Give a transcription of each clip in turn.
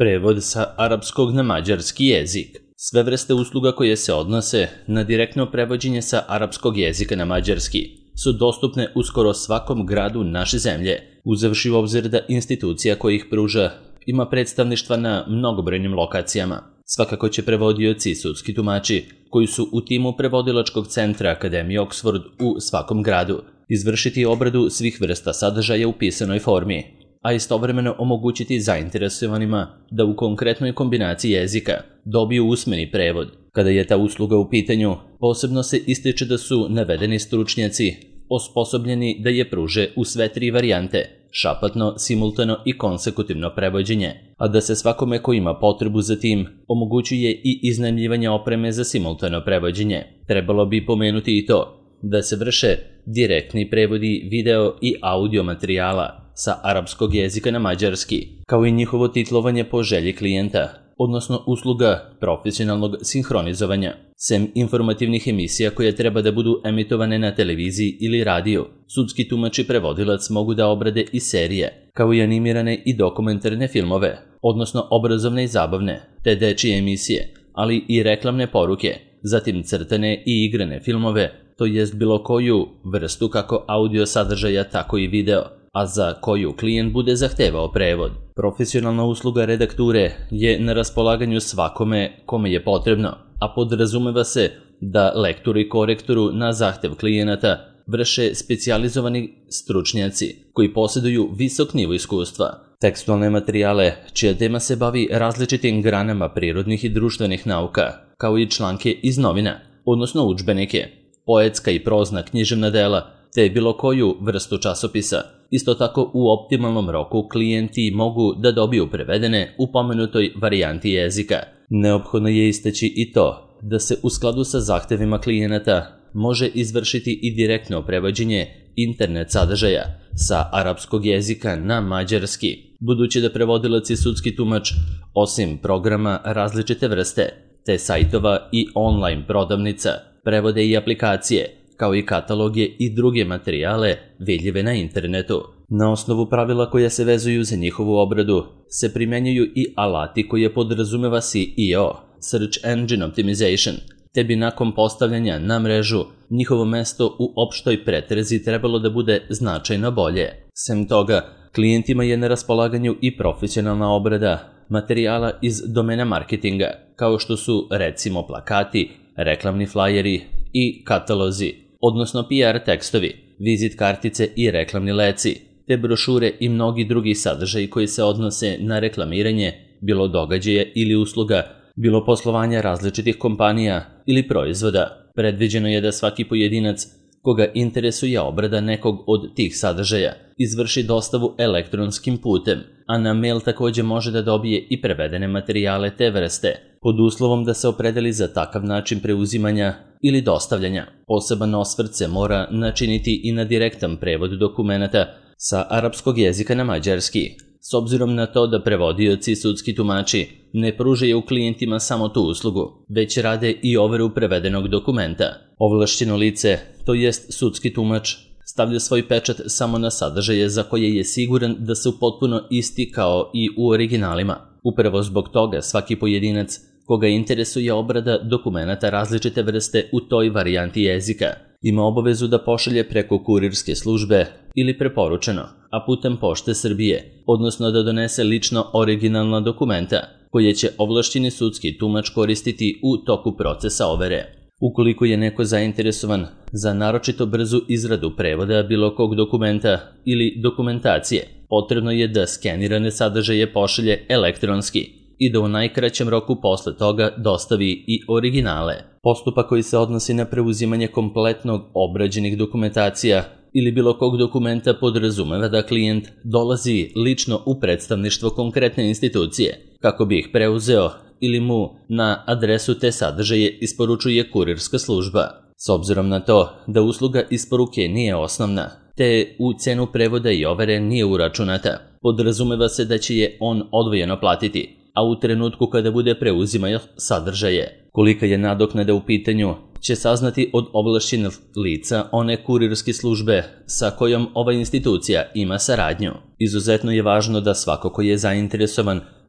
Prevod sa arapskog na mađarski jezik. Sve vrste usluga koje se odnose na direktno prevođenje sa arapskog jezika na mađarski su dostupne u skoro svakom gradu naše zemlje, uzevši u obzir da institucija koja ih pruža ima predstavništva na mnogobrojnim lokacijama. Svakako će prevodioci i sudski tumači, koji su u timu prevodilačkog centra Akademije Oxford u svakom gradu, izvršiti obradu svih vrsta sadržaja u pisanoj formi, a istovremeno omogućiti zainteresovanima da u konkretnoj kombinaciji jezika dobiju usmeni prevod. Kada je ta usluga u pitanju, posebno se ističe da su navedeni stručnjaci osposobljeni da je pruže u sve tri varijante, šapatno, simultano i konsekutivno prevođenje, a da se svakome ko ima potrebu za tim omogućuje i iznajmljivanje opreme za simultano prevođenje. Trebalo bi pomenuti i to da se vrše direktni prevodi video i audio materijala sa arapskog jezika na mađarski, kao i njihovo titlovanje po želji klijenta, odnosno usluga profesionalnog sinhronizovanja. Sem informativnih emisija koje treba da budu emitovane na televiziji ili radiju, sudski tumač i prevodilac mogu da obrade i serije, kao i animirane i dokumentarne filmove, odnosno obrazovne i zabavne, te dečije emisije, ali i reklamne poruke, zatim crtane i igrane filmove, to jest bilo koju vrstu kako audio sadržaja tako i video, a za koju klijent bude zahtevao prevod. Profesionalna usluga redakture je na raspolaganju svakome kome je potrebno, a podrazumeva se da lektoru i korektoru na zahtev klijenata vrše specijalizovani stručnjaci koji posjeduju visok nivo iskustva. Tekstualne materijale, čija tema se bavi različitim granama prirodnih i društvenih nauka, kao i članke iz novina, odnosno udžbenike, poetska i prozna književna dela, te bilo koju vrstu časopisa. Isto tako u optimalnom roku klijenti mogu da dobiju prevedene u pomenutoj varijanti jezika. Neophodno je istaći i to da se u skladu sa zahtevima klijenata može izvršiti i direktno prevođenje internet sadržaja sa arapskog jezika na mađarski, budući da prevodilac i sudski tumač, osim programa različite vrste, te sajtova i online prodavnica, prevode i aplikacije, kao i kataloge i druge materijale vidljive na internetu. Na osnovu pravila koja se vezuju za njihovu obradu se primenjuju i alati koje podrazumeva SEO, Search Engine Optimization, te bi nakon postavljanja na mrežu njihovo mesto u opštoj pretrezi trebalo da bude značajno bolje. Sem toga, klijentima je na raspolaganju i profesionalna obrada materijala iz domena marketinga, kao što su recimo plakati, reklamni flajeri i katalozi, odnosno PR tekstovi, vizit kartice i reklamni leci, te brošure i mnogi drugi sadržaji koji se odnose na reklamiranje, bilo događaja ili usluga, bilo poslovanja različitih kompanija ili proizvoda. Predviđeno je da svaki pojedinac koga interesuje obrada nekog od tih sadržaja izvrši dostavu elektronskim putem, a na mail također može da dobije i prevedene materijale te vrste, pod uslovom da se opredeli za takav način preuzimanja ili dostavljanja. Poseban osvrt se mora načiniti i na direktan prevod dokumenata sa arapskog jezika na mađarski, s obzirom na to da prevodioci i sudski tumači ne pružaju klijentima samo tu uslugu, već rade i overu prevedenog dokumenta. Ovlašćeno lice, to jest sudski tumač, stavlja svoj pečat samo na sadržaje za koje je siguran da su potpuno isti kao i u originalima. Upravo zbog toga svaki pojedinac koga interesuje obrada dokumenata različite vrste u toj varijanti jezika ima obavezu da pošalje preko kurirske službe ili preporučeno, a putem Pošte Srbije, odnosno da donese lično originalna dokumenta koje će ovlašćeni sudski tumač koristiti u toku procesa overe. Ukoliko je neko zainteresovan za naročito brzu izradu prevoda bilo kog dokumenta ili dokumentacije, potrebno je da skenirane sadržaje pošalje elektronski i da u najkraćem roku posle toga dostavi i originale. Postupak koji se odnosi na preuzimanje kompletnog obrađenih dokumentacija ili bilo kog dokumenta podrazumeva da klijent dolazi lično u predstavništvo konkretne institucije kako bi ih preuzeo ili mu na adresu te sadržaje isporučuje kurirska služba. S obzirom na to da usluga isporuke nije osnovna, te u cenu prevoda i overe nije uračunata, podrazumeva se da će je on odvojeno platiti, a u trenutku kada bude preuzimao sadržaje. Kolika je nadoknada u pitanju, će saznati od ovlašćenih lica one kurirske službe sa kojom ova institucija ima saradnju. Izuzetno je važno da svako ko je zainteresovan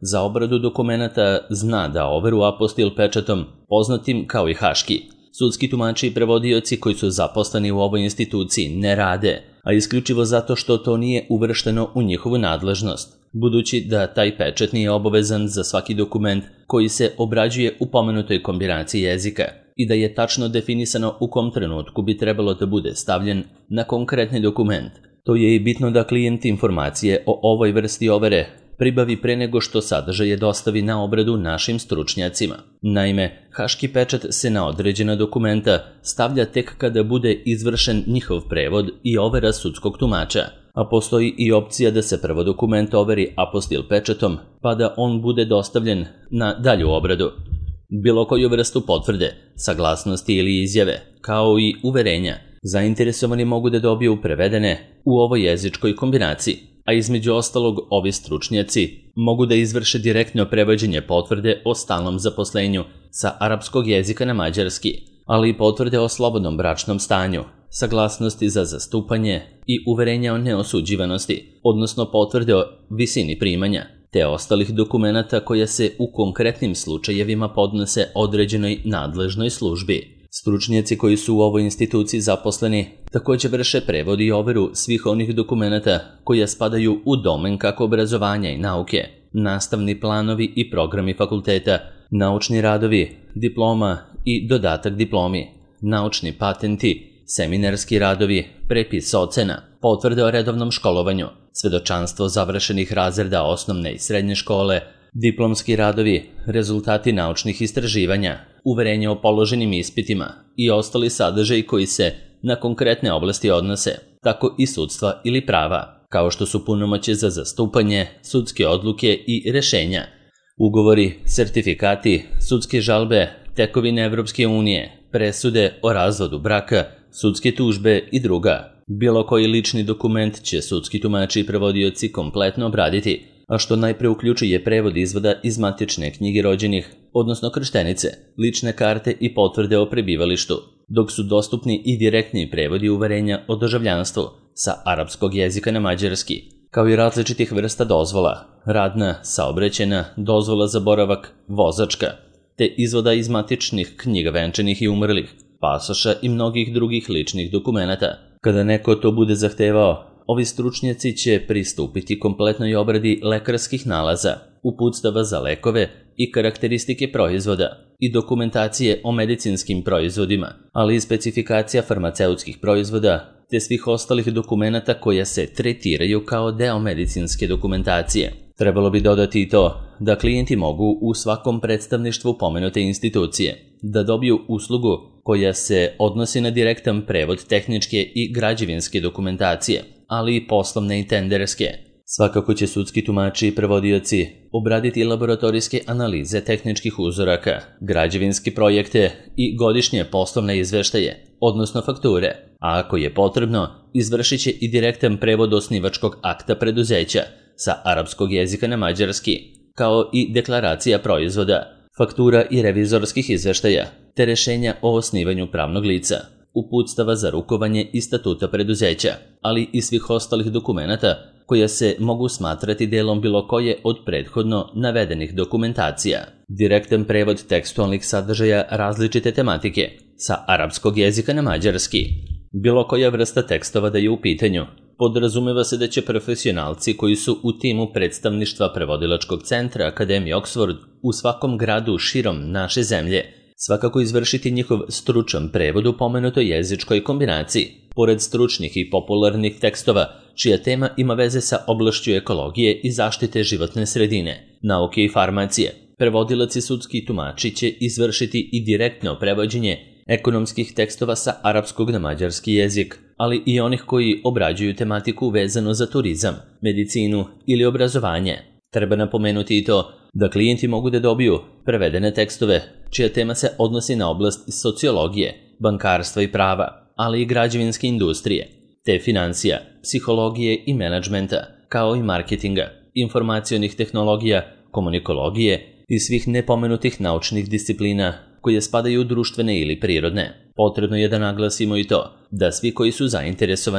za obradu dokumenata zna da overu apostil pečatom, poznatim kao i haški. Sudski tumači i prevodioci koji su zaposleni u ovoj instituciji ne rade, a isključivo zato što to nije uvršteno u njihovu nadležnost, budući da taj pečat nije obavezan za svaki dokument koji se obrađuje u pomenutoj kombinaciji jezika i da je tačno definisano u kom trenutku bi trebalo da bude stavljen na konkretni dokument. To je i bitno da klijent informacije o ovoj vrsti overe pribavi pre nego što sadržaje dostavi na obradu našim stručnjacima. Naime, haški pečat se na određena dokumenta stavlja tek kada bude izvršen njihov prevod i overa sudskog tumača, a postoji i opcija da se prvo dokument overi apostil pečatom pa da on bude dostavljen na dalju obradu. Bilo koju vrstu potvrde, saglasnosti ili izjave, kao i uverenja, zainteresovani mogu da dobiju prevedene u ovoj jezičkoj kombinaciji, a između ostalog ovi stručnjaci mogu da izvrše direktno prevođenje potvrde o stalnom zaposlenju sa arapskog jezika na mađarski, ali i potvrde o slobodnom bračnom stanju, saglasnosti za zastupanje i uverenja o neosuđivanosti, odnosno potvrde o visini primanja, te ostalih dokumenata koja se u konkretnim slučajevima podnose određenoj nadležnoj službi. Stručnjaci koji su u ovoj instituciji zaposleni također vrše prevod i overu svih onih dokumenata koja spadaju u domen kako obrazovanja i nauke, nastavni planovi i programi fakulteta, naučni radovi, diploma i dodatak diplomi, naučni patenti, seminarski radovi, prepis ocena, potvrde o redovnom školovanju, svedočanstvo završenih razreda osnovne i srednje škole, diplomski radovi, rezultati naučnih istraživanja, uverenje o položenim ispitima i ostali sadržaji koji se na konkretne oblasti odnose, tako i sudstva ili prava, kao što su punomoćje za zastupanje, sudske odluke i rešenja, ugovori, sertifikati, sudske žalbe, tekovine Evropske unije, presude o razvodu braka, sudske tužbe i druga. Bilo koji lični dokument će sudski tumači i prevodioci kompletno obraditi, a što najpre uključuje prevod izvoda iz matične knjige rođenih, odnosno krštenice, lične karte i potvrde o prebivalištu, dok su dostupni i direktni prevodi uverenja o državljanstvu sa arapskog jezika na mađarski, kao i različitih vrsta dozvola, radna, saobraćajna, dozvola za boravak, vozačka, te izvoda iz matičnih knjiga venčanih i umrlih, pasoša i mnogih drugih ličnih dokumenata. Kada neko to bude zahtevao, ovi stručnjaci će pristupiti kompletnoj obradi lekarskih nalaza, uputstava za lekove i karakteristike proizvoda i dokumentacije o medicinskim proizvodima, ali i specifikacija farmaceutskih proizvoda te svih ostalih dokumenata koja se tretiraju kao deo medicinske dokumentacije. Trebalo bi dodati i to da klijenti mogu u svakom predstavništvu pomenute institucije da dobiju uslugu koja se odnosi na direktan prevod tehničke i građevinske dokumentacije, ali i poslovne i tenderske. Svakako će sudski tumači i prevodioci obraditi laboratorijske analize tehničkih uzoraka, građevinske projekte i godišnje poslovne izveštaje, odnosno fakture, a ako je potrebno, izvršit će i direktan prevod osnivačkog akta preduzeća sa arapskog jezika na mađarski, kao i deklaracija proizvoda, faktura i revizorskih izveštaja, te rešenja o osnivanju pravnog lica, uputstava za rukovanje i statuta preduzeća, ali i svih ostalih dokumenata koja se mogu smatrati delom bilo koje od prethodno navedenih dokumentacija. Direktan prevod tekstualnih sadržaja različite tematike sa arapskog jezika na mađarski. Bilo koja vrsta tekstova da je u pitanju, podrazumeva se da će profesionalci koji su u timu predstavništva prevodilačkog centra Akademije Oxford u svakom gradu širom naše zemlje svakako izvršiti njihov stručan prevod u pomenutoj jezičkoj kombinaciji, pored stručnih i popularnih tekstova čija tema ima veze sa oblašću ekologije i zaštite životne sredine, nauke i farmacije. Prevodilac i sudski tumači će izvršiti i direktno prevođenje ekonomskih tekstova sa arapskog na mađarski jezik, ali i onih koji obrađuju tematiku vezano za turizam, medicinu ili obrazovanje. Treba napomenuti i to da klijenti mogu da dobiju prevedene tekstove čija tema se odnosi na oblast sociologije, bankarstva i prava, ali i građevinske industrije, te financija, psihologije i menadžmenta, kao i marketinga, informacionih tehnologija, komunikologije i svih nepomenutih naučnih disciplina koje spadaju u društvene ili prirodne. Potrebno je da naglasimo i to da svi koji su zainteresovani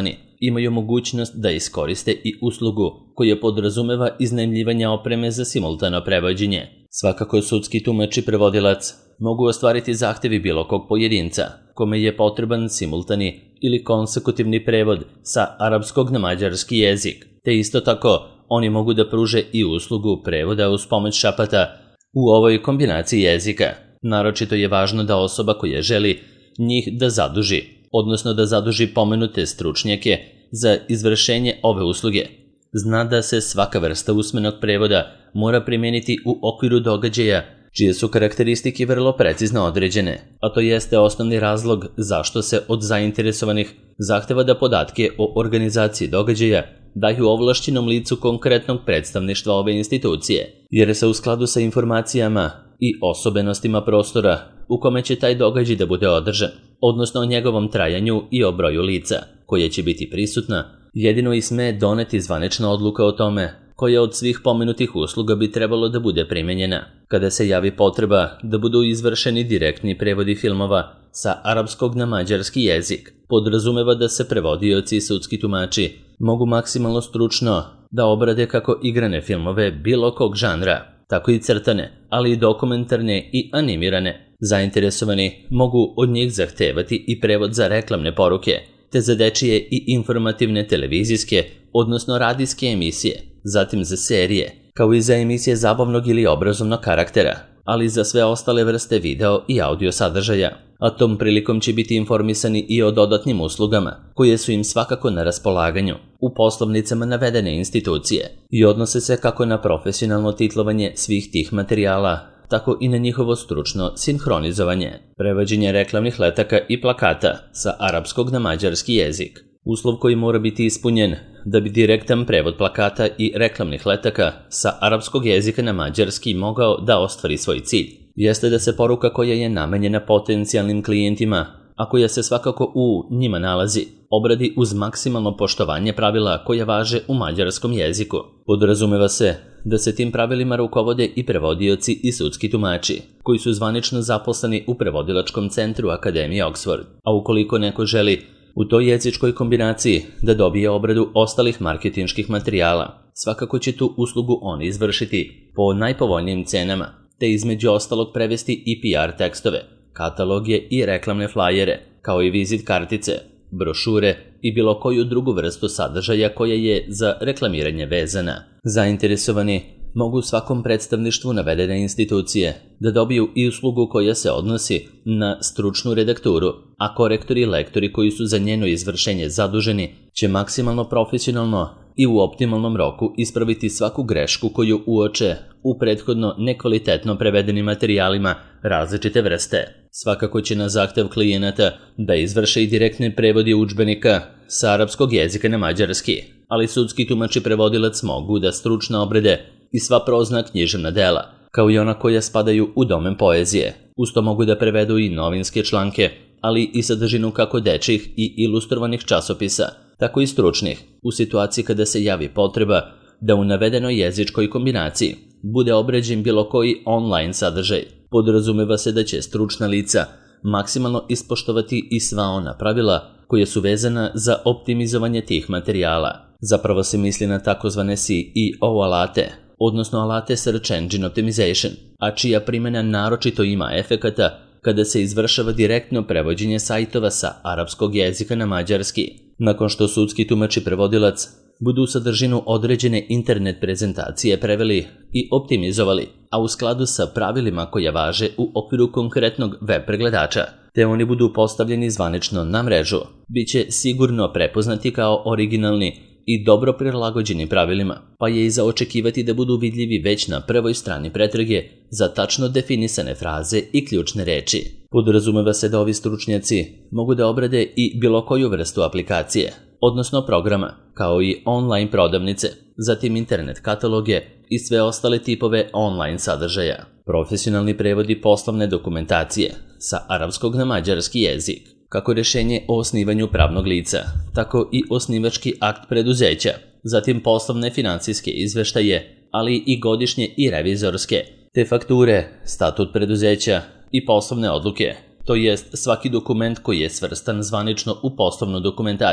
imaju mogućnost da iskoriste i uslugu koja podrazumeva iznajmljivanje opreme za simultano prevođenje. Svakako sudski tumač i prevodilac mogu ostvariti zahtevi bilo kog pojedinca kome je potreban simultani ili konsekutivni prevod sa arapskog na mađarski jezik, te isto tako oni mogu da pruže i uslugu prevoda uz pomoć šapata u ovoj kombinaciji jezika. Naročito je važno da osoba koja želi njih da zaduži, odnosno da zaduži pomenute stručnjake za izvršenje ove usluge, zna da se svaka vrsta usmenog prevoda mora primijeniti u okviru događaja čije su karakteristike vrlo precizno određene, a to jeste osnovni razlog zašto se od zainteresovanih zahteva da podatke o organizaciji događaja daju ovlašćenom licu konkretnog predstavništva ove institucije, jer se u skladu sa informacijama i osobenostima prostora u kome će taj događaj da bude održan, odnosno o njegovom trajanju i o broju lica koje će biti prisutna, jedino i sme doneti zvanična odluka o tome koja od svih pomenutih usluga bi trebalo da bude primenjena. Kada se javi potreba da budu izvršeni direktni prevodi filmova sa arapskog na mađarski jezik, podrazumeva da se prevodioci i sudski tumači mogu maksimalno stručno da obrade kako igrane filmove bilo kog žanra, tako i crtane, ali i dokumentarne i animirane. Zainteresovani mogu od njih zahtevati i prevod za reklamne poruke, te za dečije i informativne televizijske, odnosno radijske emisije, zatim za serije, kao i za emisije zabavnog ili obrazovnog karaktera, ali i za sve ostale vrste video i audio sadržaja. A tom prilikom će biti informisani i o dodatnim uslugama, koje su im svakako na raspolaganju u poslovnicama navedene institucije i odnose se kako na profesionalno titlovanje svih tih materijala, tako i na njihovo stručno sinhronizovanje, prevođenje reklamnih letaka i plakata sa arapskog na mađarski jezik. Uslov koji mora biti ispunjen da bi direktan prevod plakata i reklamnih letaka sa arapskog jezika na mađarski mogao da ostvari svoj cilj, jeste da se poruka koja je namenjena potencijalnim klijentima, a koja se svakako u njima nalazi, obradi uz maksimalno poštovanje pravila koja važe u mađarskom jeziku. Podrazumeva se da se tim pravilima rukovode i prevodioci i sudski tumači, koji su zvanično zaposleni u prevodilačkom centru Akademije Oxford. A ukoliko neko želi u toj jezičkoj kombinaciji da dobije obradu ostalih marketinških materijala, svakako će tu uslugu oni izvršiti po najpovoljnijim cenama, te između ostalog prevesti i PR tekstove, kataloge i reklamne flajere, kao i vizit kartice, brošure i bilo koju drugu vrstu sadržaja koja je za reklamiranje vezana. Zainteresovani mogu u svakom predstavništvu navedene institucije da dobiju i uslugu koja se odnosi na stručnu redakturu, a korektori i lektori koji su za njeno izvršenje zaduženi će maksimalno profesionalno i u optimalnom roku ispraviti svaku grešku koju uoče u prethodno nekvalitetno prevedenim materijalima različite vrste. Svakako će na zahtev klijenata da izvrše i direktne prevodi udžbenika sa arapskog jezika na mađarski, ali sudski tumač i prevodilac mogu da stručno obrede i sva prozna književna dela, kao i ona koja spadaju u domen poezije. Uz to mogu da prevedu i novinske članke, ali i sadržinu kako dečjih i ilustrovanih časopisa, tako i stručnih, u situaciji kada se javi potreba da u navedenoj jezičkoj kombinaciji bude obrađen bilo koji online sadržaj. Podrazumeva se da će stručna lica maksimalno ispoštovati i sva ona pravila koja su vezana za optimizovanje tih materijala. Zapravo se misli na takozvane SEO alate, odnosno alate Search Engine Optimization, a čija primjena naročito ima efekata kada se izvršava direktno prevođenje sajtova sa arapskog jezika na mađarski. Nakon što sudski tumač i prevodilac budu sadržinu određene internet prezentacije preveli i optimizovali, a u skladu sa pravilima koja važe u okviru konkretnog web pregledača, te oni budu postavljeni zvanično na mrežu, bit će sigurno prepoznati kao originalni i dobro prilagođeni pravilima, pa je i za očekivati da budu vidljivi već na prvoj strani pretrage za tačno definisane fraze i ključne reči. Podrazumeva se da ovi stručnjaci mogu da obrade i bilo koju vrstu aplikacije, odnosno programa, kao i online prodavnice, zatim internet kataloge i sve ostale tipove online sadržaja. Profesionalni prevodi poslovne dokumentacije sa arapskog na mađarski jezik, kako rješenje o osnivanju pravnog lica, tako i osnivački akt preduzeća, zatim poslovne financijske izveštaje, ali i godišnje i revizorske, te fakture, statut preduzeća i poslovne odluke, to jest svaki dokument koji je svrstan zvanično u poslovnu dokumentaciju,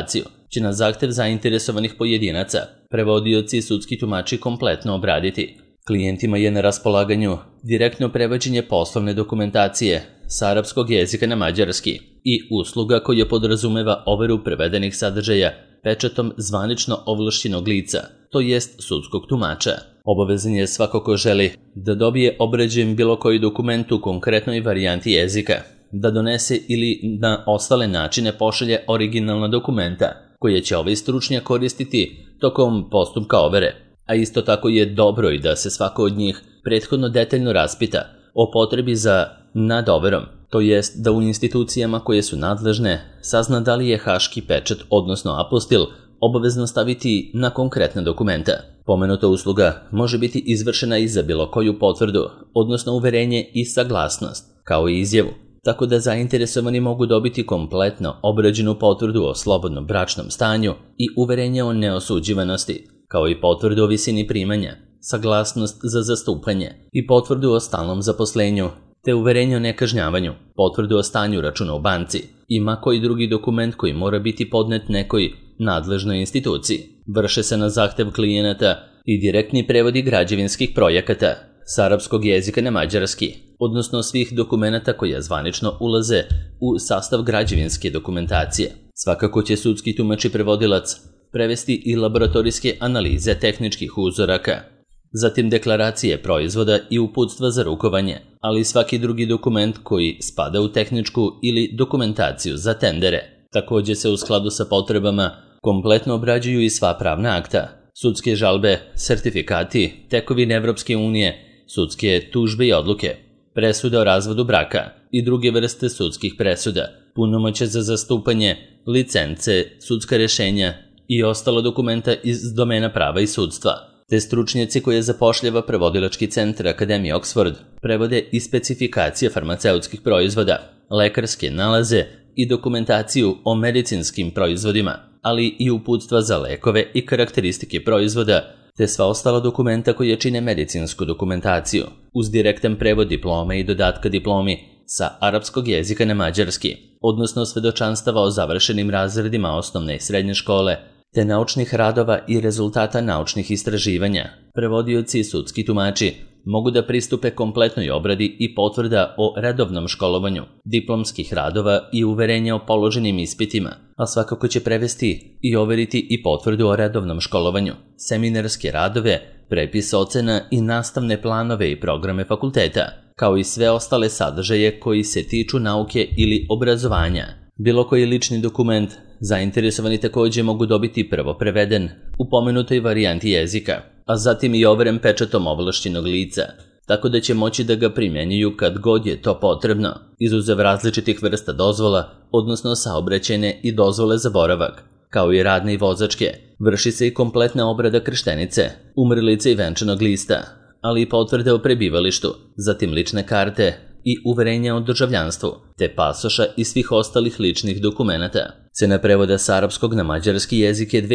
će na zahtev zainteresovanih pojedinaca prevodioci i sudski tumači kompletno obraditi. Klijentima je na raspolaganju direktno prevođenje poslovne dokumentacije sa arapskog jezika na mađarski i usluga koja podrazumeva overu prevedenih sadržaja pečatom zvanično ovlašćenog lica, to jest sudskog tumača. Obavezan je svako ko želi da dobije obrađen bilo koji dokument u konkretnoj varijanti jezika, da donese ili na ostale načine pošalje originalna dokumenta koje će ovaj stručnjak koristiti tokom postupka overe, a isto tako je dobro i da se svako od njih prethodno detaljno raspita o potrebi za nadoverom, to jest da u institucijama koje su nadležne sazna da li je haški pečat, odnosno apostil, obavezno staviti na konkretna dokumenta. Pomenuta usluga može biti izvršena i za bilo koju potvrdu, odnosno uverenje i saglasnost, kao i izjavu, tako da zainteresovani mogu dobiti kompletno obrađenu potvrdu o slobodnom bračnom stanju i uverenje o neosuđivanosti, kao i potvrdu o visini primanja, saglasnost za zastupanje i potvrdu o stalnom zaposlenju, te uverenje o nekažnjavanju, potvrdu o stanju računa u banci i ma koji drugi dokument koji mora biti podnet nekoj nadležnoj instituciji. Vrše se na zahtev klijenata i direktni prevodi građevinskih projekata sa arapskog jezika na mađarski, odnosno svih dokumenata koja zvanično ulaze u sastav građevinske dokumentacije. Svakako će sudski tumač i prevodilac prevesti i laboratorijske analize tehničkih uzoraka, zatim deklaracije proizvoda i uputstva za rukovanje, ali i svaki drugi dokument koji spada u tehničku ili dokumentaciju za tendere. Također se u skladu sa potrebama kompletno obrađuju i sva pravna akta, sudske žalbe, sertifikati, tekovine Evropske unije, sudske tužbe i odluke, presude o razvodu braka i druge vrste sudskih presuda, punomoćje za zastupanje, licence, sudska rješenja i ostala dokumenta iz domena prava i sudstva, te stručnjaci koje zapošljava prevodilački centar Akademije Oxford prevode i specifikacije farmaceutskih proizvoda, lekarske nalaze i dokumentaciju o medicinskim proizvodima, ali i uputstva za lekove i karakteristike proizvoda, te sva ostala dokumenta koje čine medicinsku dokumentaciju, uz direktan prevod diplome i dodatka diplomi sa arapskog jezika na mađarski, odnosno svedočanstava o završenim razredima osnovne i srednje škole, te naučnih radova i rezultata naučnih istraživanja. Prevodioci i sudski tumači mogu da pristupe kompletnoj obradi i potvrda o redovnom školovanju, diplomskih radova i uverenja o položenim ispitima, a svakako će prevesti i overiti i potvrdu o redovnom školovanju, seminarske radove, prepis ocena i nastavne planove i programe fakulteta, kao i sve ostale sadržaje koji se tiču nauke ili obrazovanja. Bilo koji lični dokument zainteresovani također mogu dobiti prvo preveden u pomenutoj varijanti jezika, a zatim i overen pečatom ovlašćenog lica, tako da će moći da ga primjenjuju kad god je to potrebno, izuzev različitih vrsta dozvola, odnosno saobraćajne i dozvole za boravak, kao i radne i vozačke. Vrši se i kompletna obrada krštenice, umrlice i venčanog lista, ali i potvrde o prebivalištu, zatim lične karte i uverenja o državljanstvu, te pasoša i svih ostalih ličnih dokumenata. Cena prevoda sa arapskog na mađarski jezik je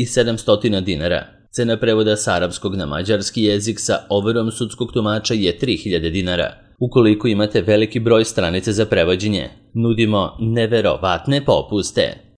2700 dinara. Cena prevoda sa arapskog na mađarski jezik sa overom sudskog tumača je 3000 dinara. Ukoliko imate veliki broj stranice za prevođenje, nudimo neverovatne popuste.